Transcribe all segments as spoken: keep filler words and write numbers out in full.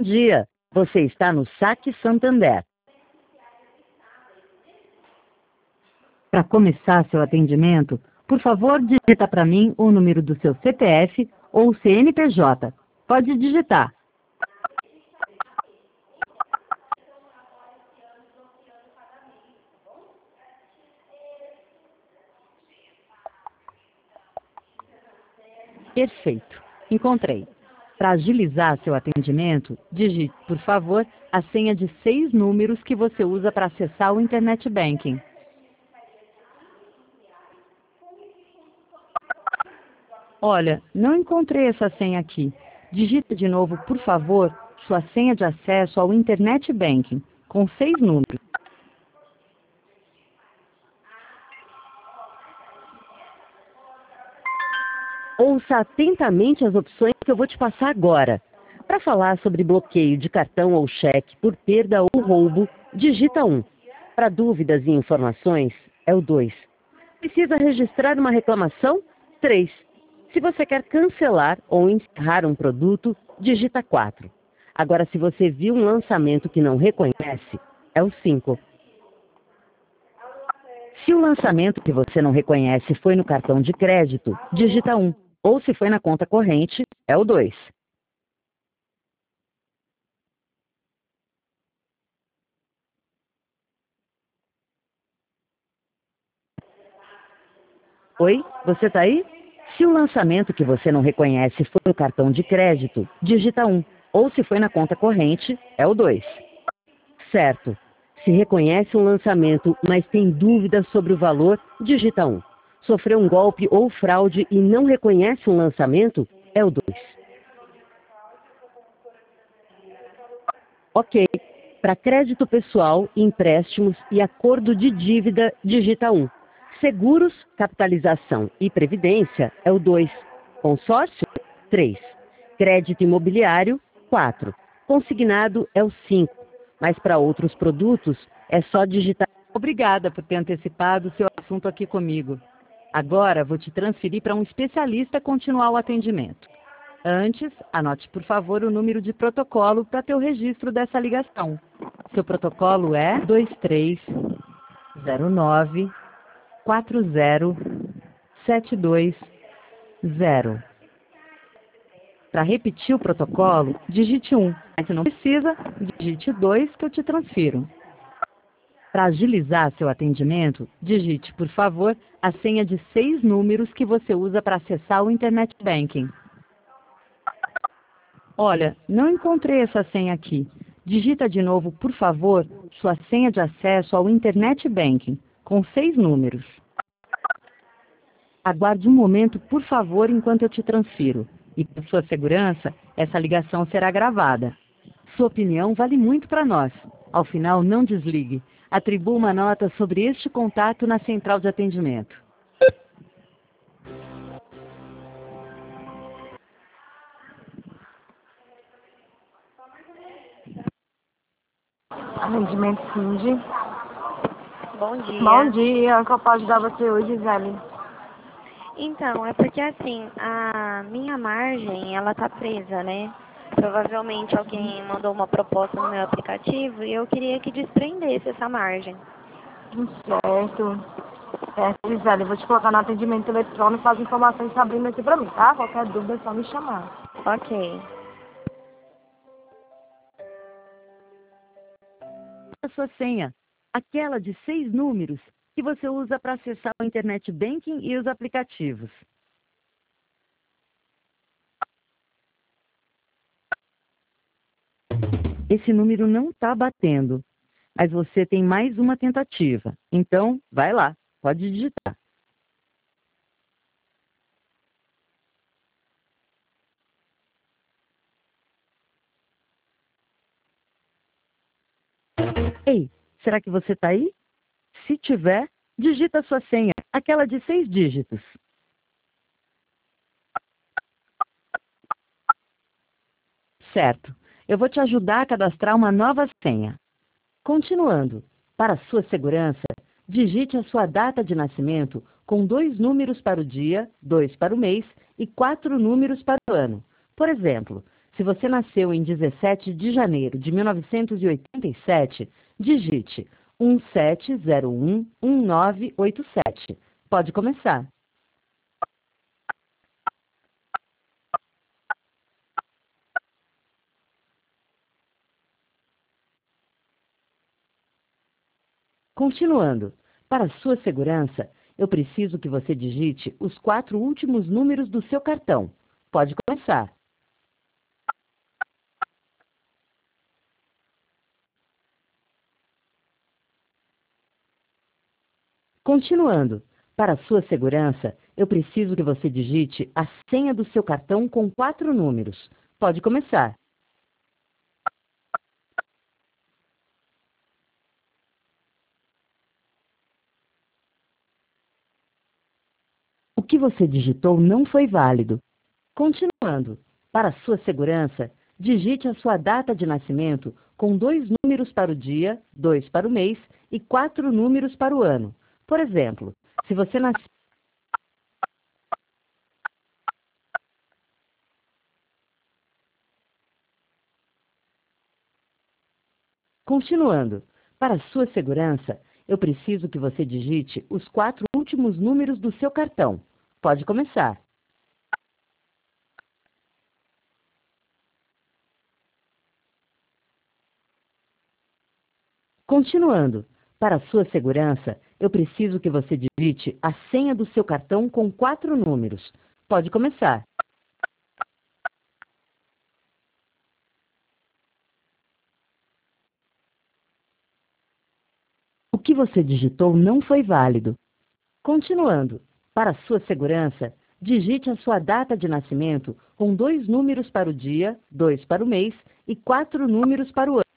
Bom dia, você está no Saque Santander. Para começar seu atendimento, por favor, digita para mim o número do seu C P F ou C N P J. Pode digitar. Perfeito, encontrei. Para agilizar seu atendimento, digite, por favor, a senha de seis números que você usa para acessar o Internet Banking. Olha, não encontrei essa senha aqui. Digita de novo, por favor, sua senha de acesso ao Internet Banking, com seis números. Ouça atentamente as opções que eu vou te passar agora. Para falar sobre bloqueio de cartão ou cheque por perda ou roubo, digita um. Para dúvidas e informações, é o dois. Precisa registrar uma reclamação? três. Se você quer cancelar ou encerrar um produto, digita quatro. Agora, se você viu um lançamento que não reconhece, é o cinco. Se o lançamento que você não reconhece foi no cartão de crédito, digita um. Ou se foi na conta corrente, é o dois. Oi, você tá aí? Se o lançamento que você não reconhece foi no cartão de crédito, digita um. Ou se foi na conta corrente, é o dois. Certo. Se reconhece um lançamento, mas tem dúvidas sobre o valor, digita um. Sofreu um golpe ou fraude e não reconhece um lançamento, é o dois. Ok. Para crédito pessoal, empréstimos e acordo de dívida, digita um. Seguros, capitalização e previdência é o dois. Consórcio, três. Crédito imobiliário, quatro. Consignado é o cinco. Mas para outros produtos, é só digitar. Obrigada por ter antecipado seu assunto aqui comigo. Agora vou te transferir para um especialista continuar o atendimento. Antes, anote por favor o número de protocolo para ter o registro dessa ligação. Seu protocolo é dois três zero nove quatro zero sete dois zero. Para repetir o protocolo, digite um. Mas se não precisa, digite dois que eu te transfiro. Para agilizar seu atendimento, digite, por favor, a senha de seis números que você usa para acessar o Internet Banking. Olha, não encontrei essa senha aqui. Digita de novo, por favor, sua senha de acesso ao Internet Banking, com seis números. Aguarde um momento, por favor, enquanto eu te transfiro. E, por sua segurança, essa ligação será gravada. Sua opinião vale muito para nós. Ao final, não desligue. Atribua uma nota sobre este contato na central de atendimento. Atendimento Cindy. Bom dia. Bom dia, que eu posso ajudar você hoje, Gisele? Então, é porque assim, a minha margem, ela tá presa, né? Provavelmente alguém mandou uma proposta no meu aplicativo e eu queria que desprendesse essa margem. Certo. É, Gisele, eu vou te colocar no atendimento eletrônico, as informações estão abrindo aqui pra mim, tá? Qualquer dúvida é só me chamar. Ok. A sua senha, aquela de seis números que você usa para acessar o Internet Banking e os aplicativos. Esse número não está batendo, mas você tem mais uma tentativa. Então, vai lá, pode digitar. Ei, será que você está aí? Se tiver, digita a sua senha, aquela de seis dígitos. Certo. Eu vou te ajudar a cadastrar uma nova senha. Continuando, para sua segurança, digite a sua data de nascimento com dois números para o dia, dois para o mês e quatro números para o ano. Por exemplo, Se você nasceu em dezessete de janeiro de mil novecentos e oitenta e sete, digite um sete zero um um nove oito sete. Pode começar. Continuando. Para sua segurança, eu preciso que você digite os quatro últimos números do seu cartão. Pode começar. Continuando. Para sua segurança, eu preciso que você digite a senha do seu cartão com quatro números. Pode começar. O que você digitou não foi válido. Continuando. Para sua segurança, digite a sua data de nascimento com dois números para o dia, dois para o mês e quatro números para o ano. Por exemplo, se você nasceu... Continuando. Para sua segurança, eu preciso que você digite os quatro últimos números do seu cartão. Pode começar. Continuando. Para sua segurança, eu preciso que você digite a senha do seu cartão com quatro números. Pode começar. O que você digitou não foi válido. Continuando. Para sua segurança, digite a sua data de nascimento com dois números para o dia, dois para o mês e quatro números para o ano.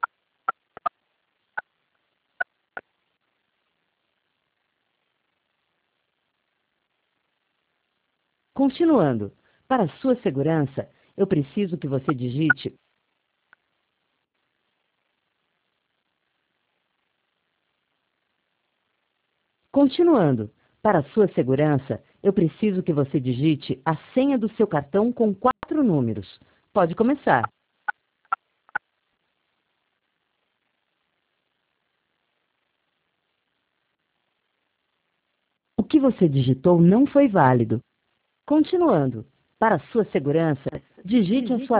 Continuando. Para sua segurança, eu preciso que você digite. Continuando. Para sua segurança, eu preciso que você digite a senha do seu cartão com quatro números. Pode começar. O que você digitou não foi válido. Continuando. Para sua segurança, digite a sua